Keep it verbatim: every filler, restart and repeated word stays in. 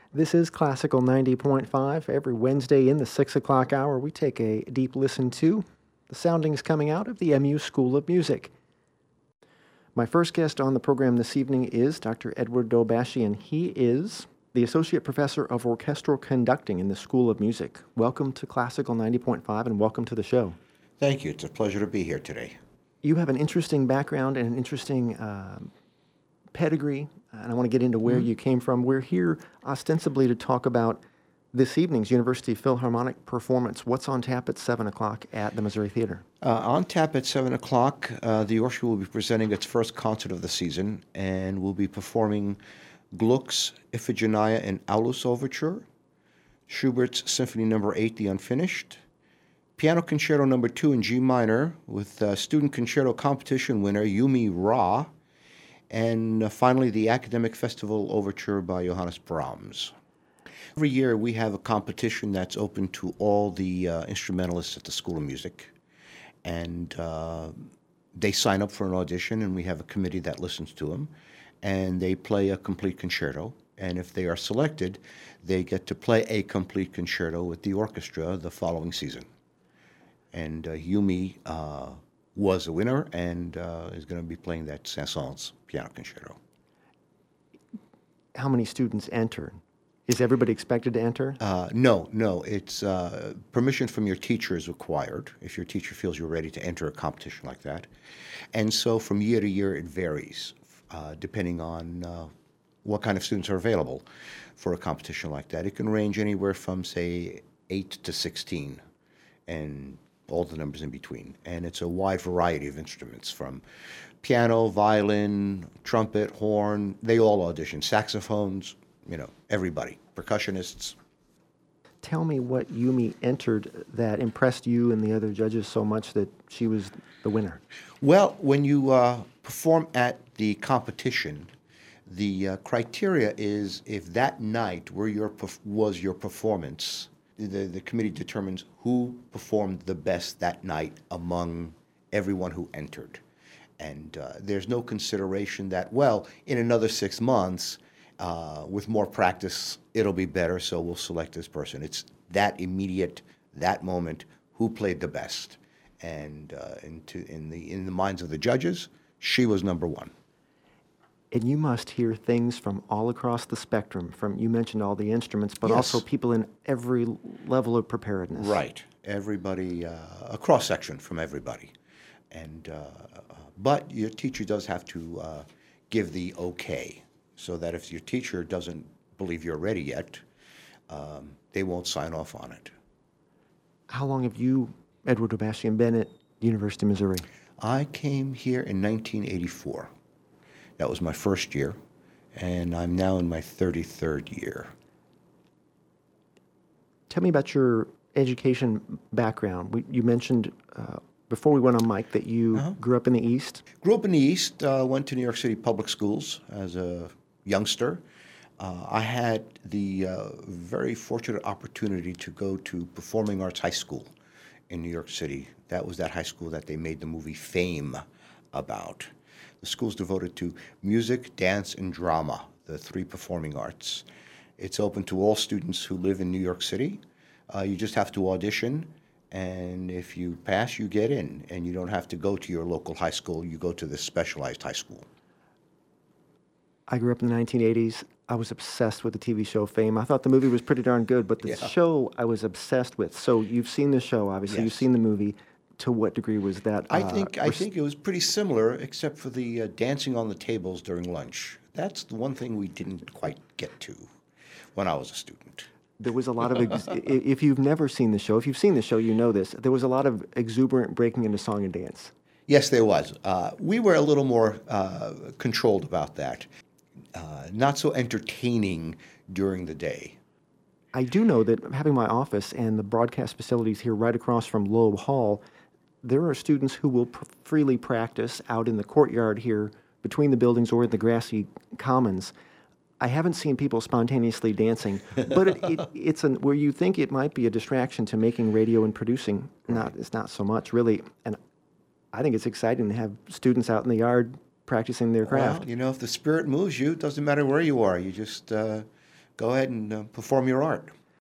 This is Classical ninety point five. Every Wednesday in the six o'clock hour, we take a deep listen to the soundings coming out of the M U School of Music. My first guest on the program this evening is Doctor Edward Dobashian. He is the Associate Professor of Orchestral Conducting in the School of Music. Welcome to Classical ninety point five and welcome to the show. Thank you. It's a pleasure to be here today. You have an interesting background and an interesting uh, pedigree, and I want to get into where mm-hmm. you came from. We're here ostensibly to talk about this evening's University Philharmonic performance. What's on tap at seven o'clock at the Missouri Theater? Uh, on tap at seven o'clock, uh, the orchestra will be presenting its first concert of the season, and will be performing Gluck's Iphigenia in Aulus Overture, Schubert's Symphony Number eight, The Unfinished, Piano Concerto Number two in G minor with uh, Student Concerto Competition winner Yumi Ra, and uh, finally the Academic Festival Overture by Johannes Brahms. Every year we have a competition that's open to all the uh, instrumentalists at the School of Music, and uh, they sign up for an audition, and we have a committee that listens to them, and they play a complete concerto, and if they are selected, they get to play a complete concerto with the orchestra the following season. And uh, Yumi uh, was a winner and uh, is going to be playing that Saint-Saëns piano concerto. How many students enter? Is everybody expected to enter? Uh, no, no. It's uh, permission from your teacher is required if your teacher feels you're ready to enter a competition like that. And so from year to year it varies, uh, depending on uh, what kind of students are available for a competition like that. It can range anywhere from, say, eight to sixteen, and all the numbers in between. And it's a wide variety of instruments, from piano, violin, trumpet, horn. They all audition. Saxophones, you know, everybody. Percussionists. Tell me what Yumi entered that impressed you and the other judges so much that she was the winner. Well, when you uh, perform at the competition, the uh, criteria is if that night were your perf- was your performance, the, the committee determines who performed the best that night among everyone who entered. And uh, there's no consideration that, well, in another six months, uh, with more practice, it'll be better, so we'll select this person. It's that immediate, that moment, who played the best. And uh, into, in the in the minds of the judges, she was number one. And you must hear things from all across the spectrum. From you mentioned all the instruments, but Yes. also people in every level of preparedness. Right. Everybody, uh, a cross-section from everybody. And uh, but your teacher does have to uh, give the okay, so that if your teacher doesn't believe you're ready yet, um, they won't sign off on it. How long have you, Edward Dobashian, been at University of Missouri? I came here in nineteen eighty-four. That was my first year, and I'm now in my thirty-third year. Tell me about your education background. We, you mentioned uh, before we went on mic that you uh-huh. grew up in the East. Grew up in the East, uh, went to New York City public schools as a youngster. Uh, I had the uh, very fortunate opportunity to go to Performing Arts High School in New York City. That was that high school that they made the movie Fame about. The school's devoted to music, dance, and drama, the three performing arts. It's open to all students who live in New York City. Uh, you just have to audition, and if you pass, you get in, and you don't have to go to your local high school. You go to this specialized high school. I grew up in the nineteen eighties. I was obsessed with the T V show Fame. I thought the movie was pretty darn good, but the Yeah. show I was obsessed with. So you've seen the show, obviously. Yes. You've seen the movie. To what degree was that? I uh, think I res- think it was pretty similar, except for the uh, dancing on the tables during lunch. That's the one thing we didn't quite get to when I was a student. There was a lot of, ex- i- if you've never seen the show, if you've seen the show, you know this. There was a lot of exuberant breaking into song and dance. Yes, there was. Uh, we were a little more uh, controlled about that. Uh, not so entertaining during the day. I do know that having my office and the broadcast facilities here right across from Loeb Hall, there are students who will pr- freely practice out in the courtyard here between the buildings or in the grassy commons. I haven't seen people spontaneously dancing, but it, it, it's an, where you think it might be a distraction to making radio and producing. Not, it's not so much, really. And I think it's exciting to have students out in the yard practicing their craft. Well, you know, if the spirit moves you, it doesn't matter where you are. You just uh, go ahead and uh, perform your art.